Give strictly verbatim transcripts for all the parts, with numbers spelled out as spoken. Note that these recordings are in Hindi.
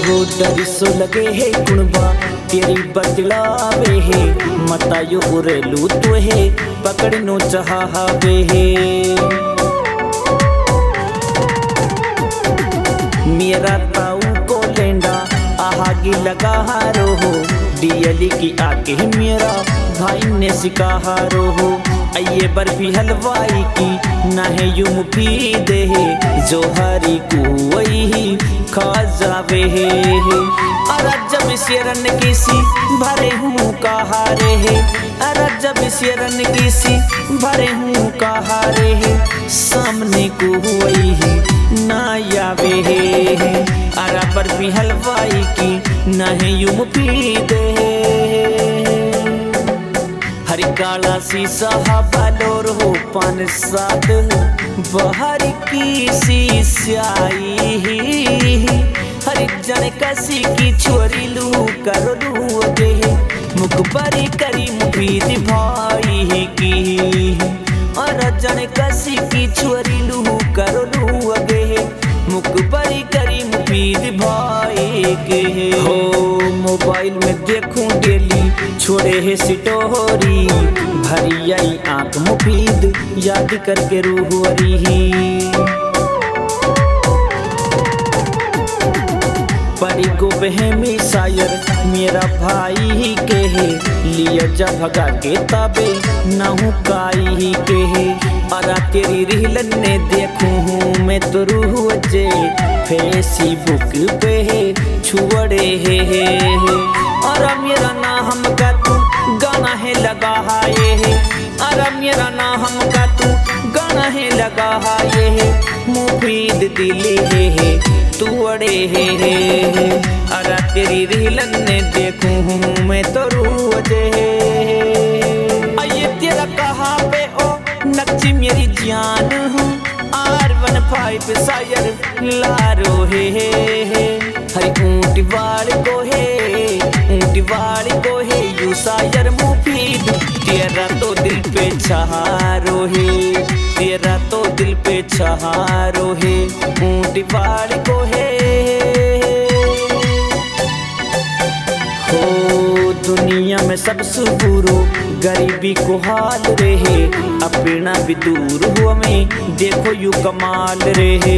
डर सो लगे है कुणबा तेरी बदलावे है मतायो उरेलू तो है पकड़नो चाहावे है मेरा ताऊ को लेंडा आहागी लगा हारो हो डियली की आके मेरा भाई ने सिकाहारो हो आइए बर्फी हलवाई की ना है यू मुफीद है जो हरी को वही खा जावे है अरे जब शेरन किसी भरे हूँ कहारे है अरे जब शेरन किसी भरे हूँ कहारे है सामने को वही है ना यावे है अरे बर्फी हलवाई की ना है यू मुफीद है हरी काला सी साहबालोर हो पान साद बाहर की सी स्याई हरी जन कसी की छोरी लू करो लू दे मुखबरी करी मुफीद भाई की और जन कसी की छोरी लू करो लू दे मुखबरी करी मुफीद भाई के हो मोबाइल में देखूं डेली छोड़े है सिटोरी भरी आई आंख मुफीद याद करके रूह रही परी को बहमी शायर मेरा भाई ही के है लिया जा भगा के ताबे ना हूँ काई ही के है अरा तेरी रिहलन ने देखूं हूँ मैं तो रूह जे फेसबुक पे है छुड़े है, है, है। अरा मेरा ना हम का तू गाना है लगा हाये है अरा मेरा ना हम का तू गाना है लगा हाये है मुफीद दिली है, है तू अड़े है, है, है। अरा तेरी रिहलन ने देखूं हूँ मैं तो रूह जे आये तेरा कहा पे ओ नक्ची मेरी जान हूँ आर वन फाइव शायर लारो है, है, है। हरी ऊंट वाड़ को है ऊंट वाड़ को है यू शायर मुफीद तेरा तो दिल पे छहारो है तेरा तो दिल पे छहारो है ऊंट वाड़ को है हो दुनिया में सब सुबुरो गरीबी को हाल रहे अपना भी दूर हुआ में देखो यू कमाल रहे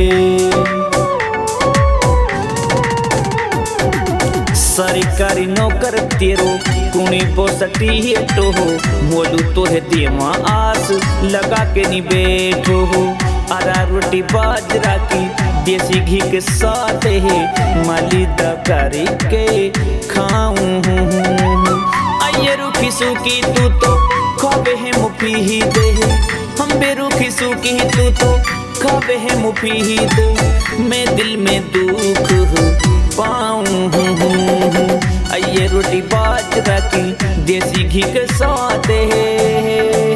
सरकारी नौकर तेरो कुणी पोसटी है तो हो मोलू तो है देवा आस लगा के नी बैठो हो अरा रोटी बाजरा की देसी घी के साथ है मालिदा करी के खाऊं आइए रूखी सूखी तू तो खावे है मुफीद हम बेरूखी सूखी तू तो खावे है मुफीद मैं दिल में दुख पाऊं आइए रोटी बाजरा की देसी घी के साथ है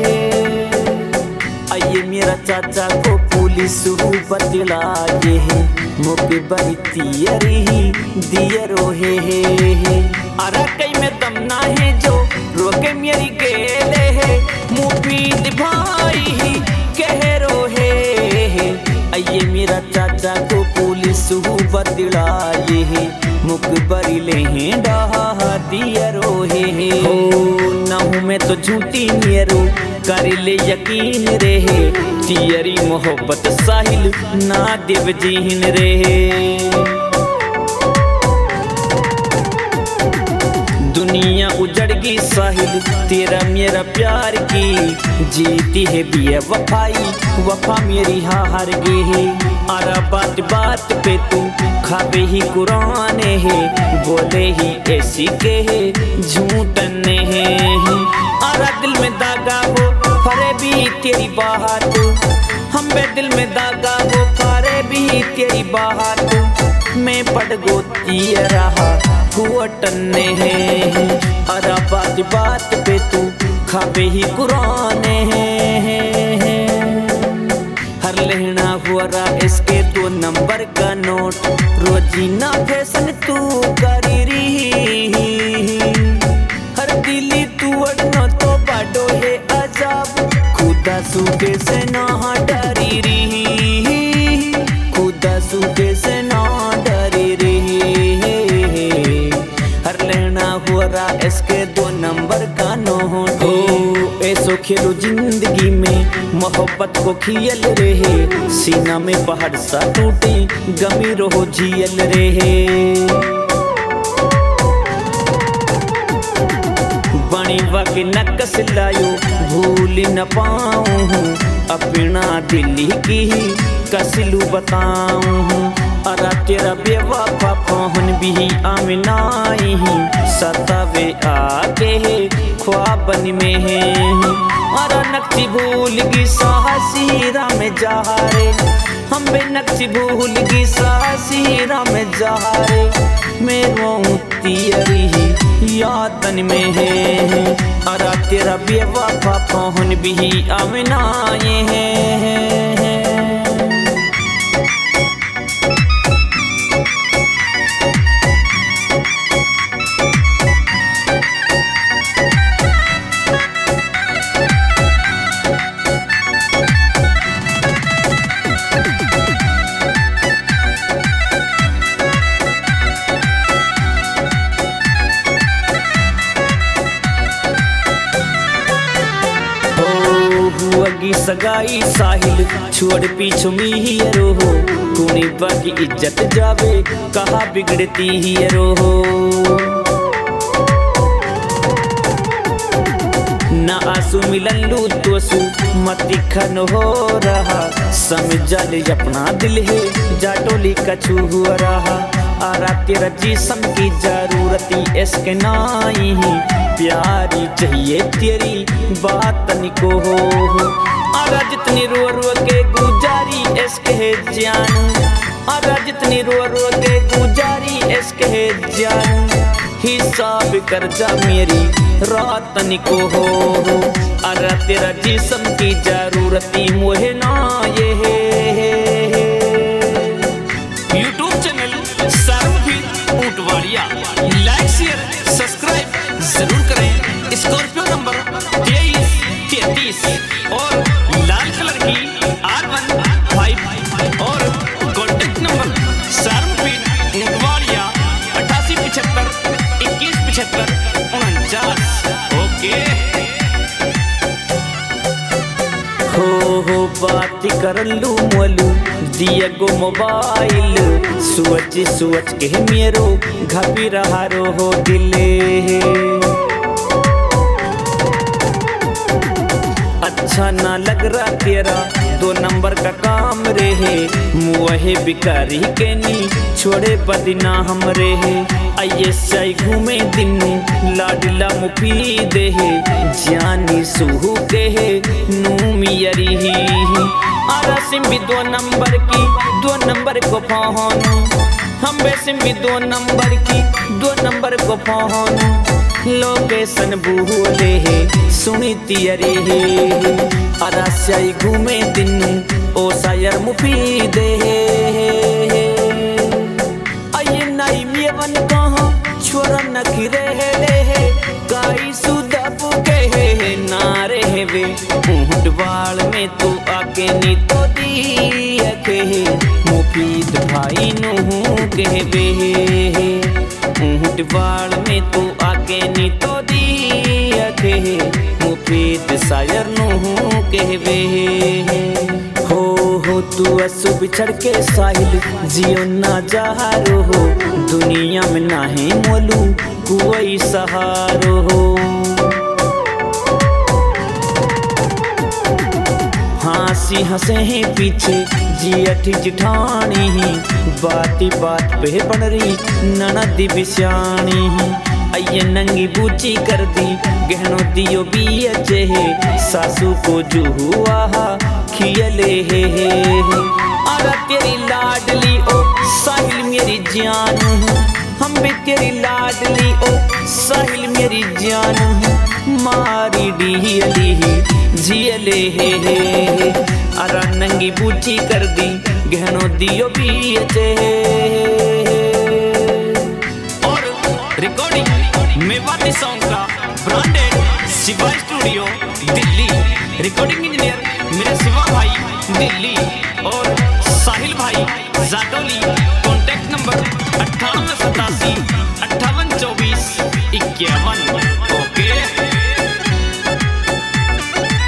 आइए मेरा चाचा को पुलिस बदला ये है मुके बड़ी तियरी दियरो है, है, है। अरे कई में दम ना है जो रोके मेरी गेले है मुफीद भाई ही कह रो है, है। आइए मेरा चाचा को पुलिस बदला ये है मुकबरी ले हैं डहा दियरो है, है। हो ना हूँ मैं तो झूठी नियरो कर ले यकीन रहे तियरी मोहब्बत साहिल ना देव जीन रहे दुनिया उजड़ गई साहिल तेरा मेरा प्यार की जीती है बिया वफाई वफा मेरी हार गई है अरा बात बात पे तू खावे ही कुरान है बोले ही ऐसी के है झूठने है अरा दिल में दागा हो फरे भी तेरी बात हम बे दिल में दागा हो फरे भी तेरी बात मैं पड़ गोती रहा हुटने है अरा बात बात पे तू खावे ही कुरान है हर लहना हुआ रहा इसके दो नंबर का नोट रोजीना फैशन तू करी रही हर दिली तू अड़ना तो बाडो है अजाब खुदा सूखे से ना डरी रही खुदा सूखे से ना डरी रही खेलो जिंदगी में मोहब्बत को खियल रहे, सीना में पहाड़ सा टूटे गमी रहो जियल रहे। बणी वाके नकस लायो भूल न पाऊं, अपना दिल की कसलू बताऊं। अरा तेरा बेवफा फोन भी आमनाई, सतावे आके ख्वाबन में है। अरा नक्शी भूल गी साहसीरा में जहारे, हम बे नक्शी भूल गी साहसीरा में जहारे। मेरो तियरी यादन में है, अरा तेरा बेवफा फोन भी आमनाए है। हुआगी सगाई साहिल छोड़ पीछू मीरो हो, कुनी बाकी इज्जत जावे कहा बिगड़ती हीरो हो। ना आंसू मिलन लू तो सू मती खन हो रहा, समझ ले अपना दिल है जाटोली कछू हुआ रहा। आरा तेरा जिस्म की जरूरत इसके नाई, प्यारी चाहिए तेरी बात निको हो। आरा जितनी रो रो के गुजारी इसके है जान, आरा जितनी रो रो के गुजारी इसके है जान। हिसाब कर जा मेरी रात निको हो, आरा तेरा जिस्म की जरूरत मोहे ना ये है। YouTube channel Sarvafir Untwadiya like share subscribe जरूर करें। स्कॉर्पियो नंबर तेईस तैतीस और लाल कलर की आर वन फाइव और कॉन्टेक्ट नंबर सर्वफिर ऊंटवाड़िया अट्ठासी पिछहत्तर इक्कीस पिछहत्तर उनचास। ओके हो हो बात कर लू मोलू दिया गो मोबाइल, सोच सोच के मेरो घबी रहा रो हो दिले। अच्छा ना लग रहा तेरा दो नंबर का काम रहे, मुहे बिकारी के नी छोड़े बदना हम रहे। आइए साई घूमे दिनू लाडला मुफीद है, जानी सुहू के है नूमियरी ही। आरा सिम भी दो नंबर की दो नंबर को फोन, हम बेसिम भी दो नंबर की दो नंबर को फोन। लोकेशन भूले है सुनी तियरी है, आरा साई घूमे दिनू ओ सायर मुफीद है। आइए नाई मेवन कहाँ छोरा नखरे है, गाई सुदब के है नारे है वे। ऊंट वाल में तू आके नी तो दिया के मुफीद भाई नू के वे। ऊंट वाल में तू आके नी तो दिया के मुफीद शायर नू के वे। हो हो तू असु बिछड़ के साहिल जियो ना जहारो हो, दुनिया में ना है मोलू कोई सहारो हो। हंसी हंसे हैं पीछे जियठी जिठानी, बाती बात पे बन रही ननदी बिस्यानी। आइए नंगी बूची कर दी गहनों दियो भी अच्छे है, सासू को जो हुआ खियले है। आरा तेरी लाडली ओ साहिल मेरी जान, हम भी तेरी लाडली ओ साहिल मेरी जान। मारी डीहली जियले है, आरा नंगी बूची कर दी गहनों दियो भी अच्छे। और रिकॉर्डिंग मेवाती सॉन्ग का branded Shiva studio Delhi. Recording engineer मेरे शिवा भाई दिल्ली और साहिल भाई जाटोली। कॉन्टैक्ट नंबर अट्ठानवे सतासी अट्ठावन चौबीस इक्यावन। ओके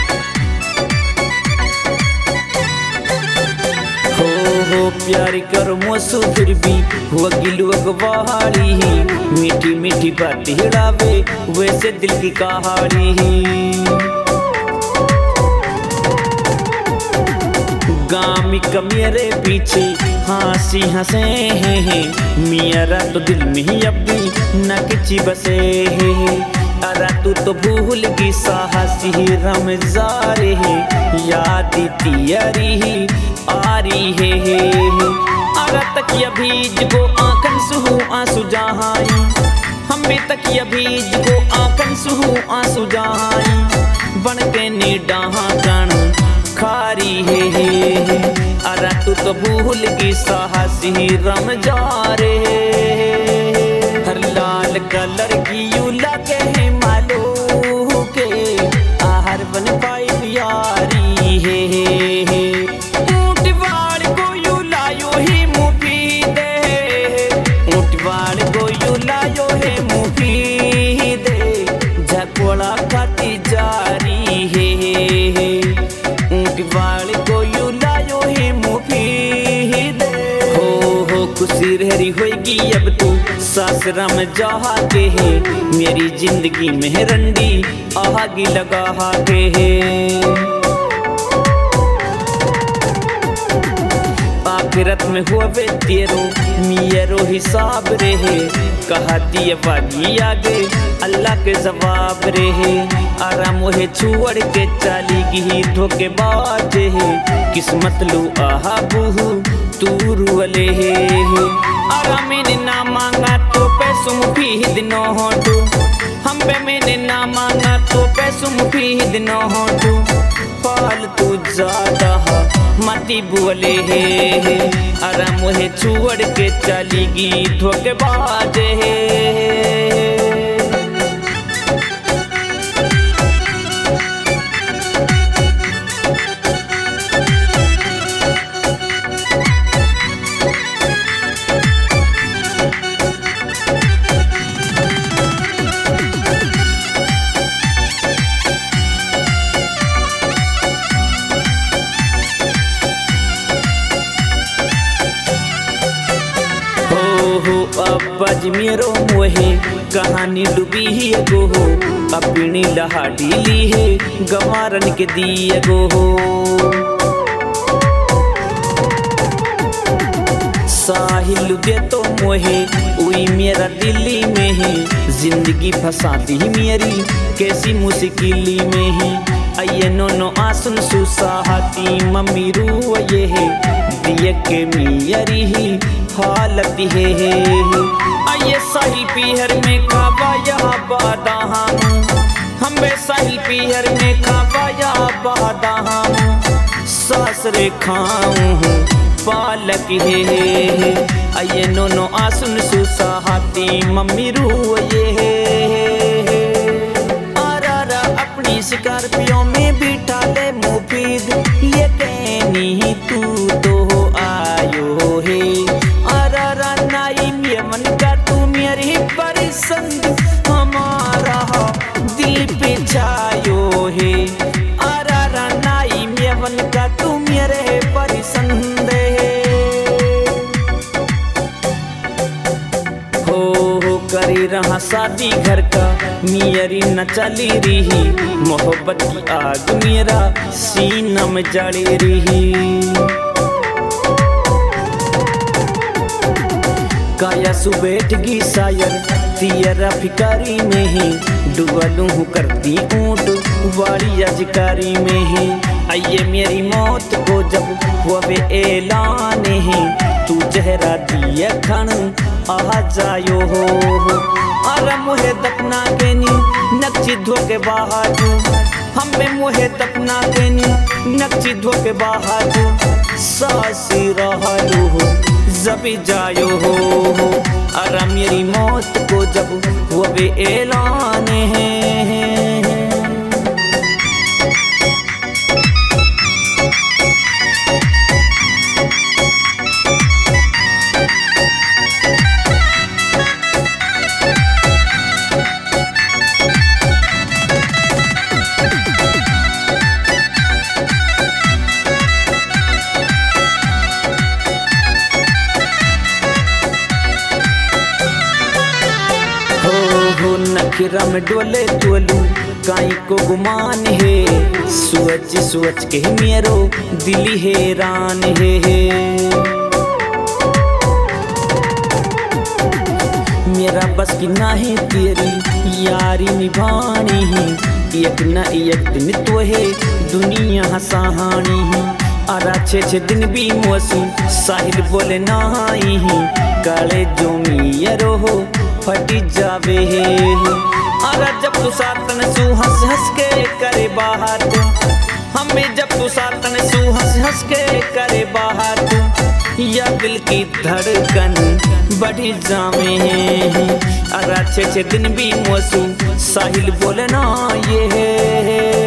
हो प्यार कर मोसू फिर भी हुआ गिलू अगवाड़ी मीठी मीठी बात हिड़ावे वैसे दिल की कहानी। गामी का मेरे पीछे हंसी हंसे हैं मेरा तो दिल में ही अब भी न किची बसे है। अरे तू तो भूल की साहसी रमजारे है याद तियारी आ रही है। अरे तक भीज को आंखन सुहू आंसू जहाई हम भी तक भीज को आंखन सुहू आंसू जहाई बन के निडाहा कण खारी है। अरे तू तो भूल की साहसी रमजारे हर लाल कलर की यू लगे है मालू के आहर बन पाई यारी है। ऊंटवाड़ को यू लायो ही मुफीदे ऊंटवाड़ को यू लायो है मुफीदे झकोड़ा खाती जारी है। ऊंटवाड़ को यू लायो है मुफीदे हो हो खुशी रहरी होएगी अब तू सासरा में जहा के है मेरी जिंदगी में रंडी आगी लगा के है। आखिरत में हुआ वे तेरो मेरो हिसाब रहे कहा दिए वागी आगे अल्लाह के जवाब रहे। आराम मोहे छुअड़ के चाली गी धोखे बाजे है किस्मत लू आहा बूहू तू रुअले है। आराम मैंने ना मांगा तो पैसों मुफीद दिनों होटू हम पे मैंने ना मांगा तो पैसों मुफीद दिनों होटू फालतू ज्यादा मती बोले है। अरे मुझे छुअड़ के चलीगी धोखे बाजे है। अब मेरो मोहे कहानी डूबी ही गो हो अपनी लहाड़ी ली है गवारन के दिए गो हो। साहिल दे तो मोहे उई मेरा दिल्ली में है जिंदगी फंसाती ही मेरी कैसी मुश्किली में ही। आइए नो नो आसन सुसाहती मम्मी रू ये है दिए के मियरी ही हालत है। आइए साहिल पीहर में खावा यहाँ बादा हम हम बे साहिल पीहर में खावा यहाँ बादा हम सासरे खाऊं पालक है। आइए नो नो आसन सुसाहती मम्मी रू ये है। आरा अपनी स्कॉर्पियो में बिठा ले मुफीद ये कहनी तू तो आयो है। आरा नाई मन का तू मेरी पसंद हमारा दिल पे छायो है। आरा नाई मन का तू मेरे पसंद हो हो करी रहा शादी घर का मेरी न चली रही मोहब्बत की आग मेरा सीना में जड़ी रही। काया सुबेट गी शायर तियरा फिकारी में ही डुबलू हूँ करती ऊँट वाली अजकारी में ही। आइए मेरी मौत को जब हुआ वे ऐलान है तू चेहरा दिए खन आ जायो हो। अरे मुहे दपना के नी नक्ची धोके बाहाजू हम में मुहे दपना के नी नक्ची धोके बाहाजू सासी रहलू हो जबी जायो हो। अरे मेरी मौत को जब हुआ वे ऐलान है। फेरा में डोले तोलू काई को गुमान है सोच सोच के मेरो दिल हैरान है। मेरा बस की नाही तेरी यारी निभानी एक न एक दिन तो है दुनिया हसानी अरा छे छे दिन भी मौसी साहिल बोले नाही काले जो मियरो हो फटी जावे अरा जब तू सातन सू हंस हंस के करे बाहर हमें जब तू सातन सू हंस हंस के करे बाहर या दिल की धड़कन बढ़ी जावे अरा छे छे दिन भी मौसू साहिल बोले ना ये है।